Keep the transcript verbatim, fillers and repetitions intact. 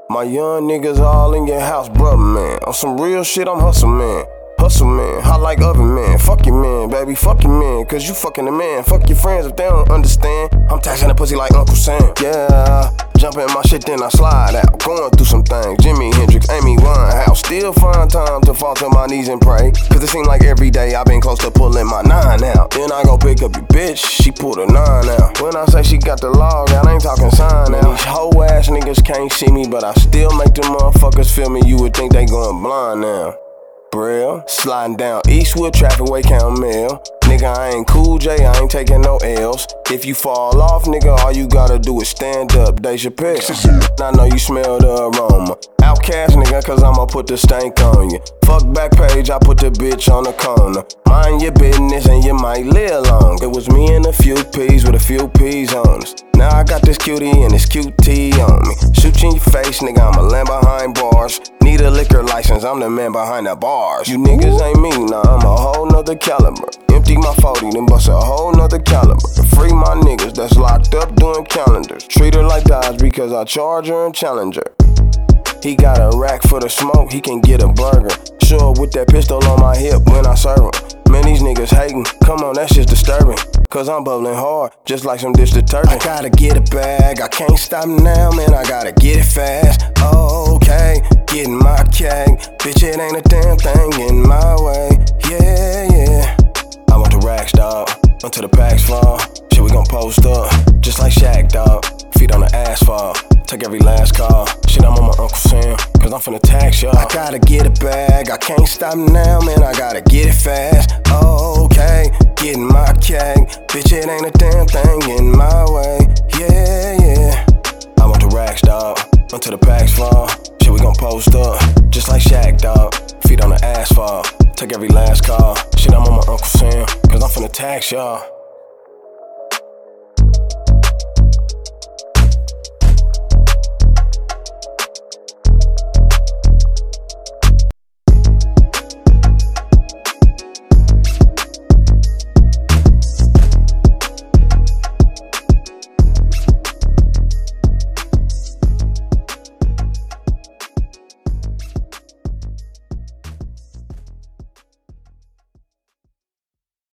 My young niggas all in your house, bruh, man. On some real shit, I'm hustle, man. Hustle, man. Hot like oven, man. Fuck your man, baby. Fuck your man. Cause you fucking the man. Fuck your friends if they don't understand. I'm taxing the pussy like Uncle Sam. Yeah. Jump in my shit, then I slide out. Going through some things. Jimi Hendrix, Amy Winehouse. Still find time to fall to my knees and pray. Cause it seem like every day I've been close to pulling my nine out. Then I go pick up your bitch, she pulled a nine out. When I say she got the log out, I ain't talking sign out. These hoe ass niggas can't see me, but I still make them motherfuckers feel me. You would think they going blind now. Braille, sliding down Eastwood, traffic way count mail. Nigga, I ain't Cool J, I ain't taking no L's. If you fall off, nigga, all you gotta do is stand up, Dave Chappelle. I know you smell the aroma. Outcast, nigga, cause I'ma put the stank on you. Fuck Backpage, I put the bitch on the corner. Mind your business and you might live long. It was me and a few P's with a few P's on us. Now I got this cutie and this cute T on me. Shoot you in your face, nigga, I'm a land behind bars. Need a liquor license, I'm the man behind the bars. You niggas ain't me, nah, I'm a whole nother caliber. Empty my forty, then bust a whole nother caliber. Free my niggas that's locked up doing calendars. Treat her like Dodge because I charge her and challenge her. He got a rack for the smoke, he can get a burger. Sure with that pistol on my hip when I serve him. Man, these niggas hating, come on, that shit's disturbing. Cause I'm bubbling hard, just like some dish detergent. I gotta get a bag, I can't stop now, man, I gotta get it fast. Okay, getting my cake, bitch, it ain't a damn thing in my way. Yeah, yeah. I want the racks, dog, until the packs fall. Shit, we gon' post up, just like Shaq, dog. Feet on the asphalt, take every last call. Shit, I'm on my Uncle Sam, cause I'm finna tax y'all. I gotta get a bag, I can't stop now, man, I gotta get it fast. Okay, getting my cake, bitch, it ain't a damn thing in my way. Yeah, yeah. I want the racks, dog, until the packs fall. Shit, we gon' post up, just like Shaq, dog. Feet on the asphalt, take every last call. Shit, I'm on my Uncle Sam, cause I'm finna tax y'all.